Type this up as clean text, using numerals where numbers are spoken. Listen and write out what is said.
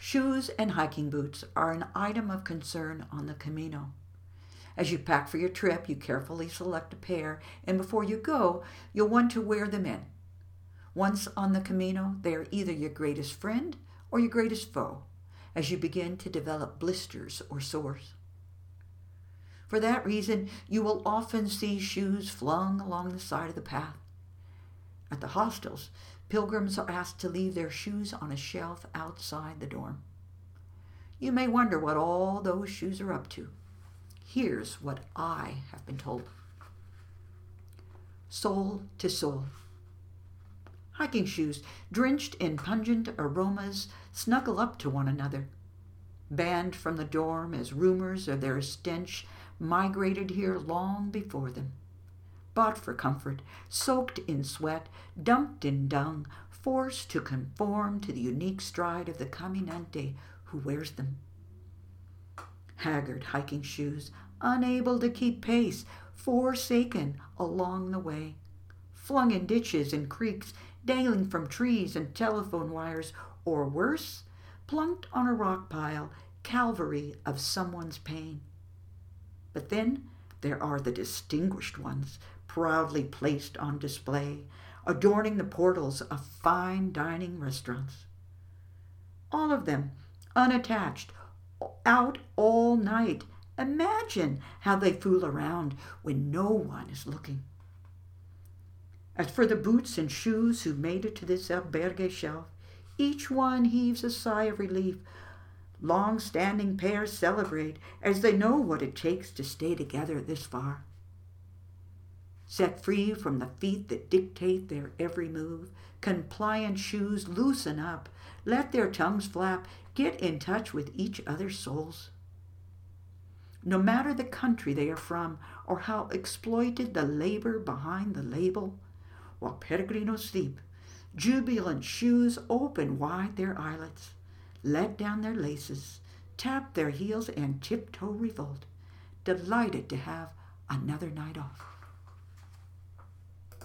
Shoes and hiking boots are an item of concern on the Camino. As you pack for your trip, you carefully select a pair, and before you go, you'll want to wear them in. Once on the Camino, they are either your greatest friend or your greatest foe, as you begin to develop blisters or sores. For that reason, you will often see shoes flung along the side of the path. At the hostels, pilgrims are asked to leave their shoes on a shelf outside the dorm. You may wonder what all those shoes are up to. Here's what I have been told. Sole to sole. Hiking shoes, drenched in pungent aromas, snuggle up to one another. Banned from the dorm as rumors of their stench migrated here long before them. Bought for comfort, soaked in sweat, dumped in dung, forced to conform to the unique stride of the caminante who wears them. Haggard hiking shoes, unable to keep pace, forsaken along the way, flung in ditches and creeks, dangling from trees and telephone wires, or worse, plunked on a rock pile, calvary of someone's pain. But then there are the distinguished ones, proudly placed on display, adorning the portals of fine dining restaurants. All of them unattached, out all night. Imagine how they fool around when no one is looking. As for the boots and shoes who made it to this albergue shelf, each one heaves a sigh of relief. Long-standing pairs celebrate as they know what it takes to stay together this far. Set free from the feet that dictate their every move, compliant shoes loosen up, let their tongues flap, get in touch with each other's souls. No matter the country they are from or how exploited the labor behind the label, while peregrinos sleep, jubilant shoes open wide their eyelets, let down their laces, tap their heels, and tiptoe revolt, delighted to have another night off.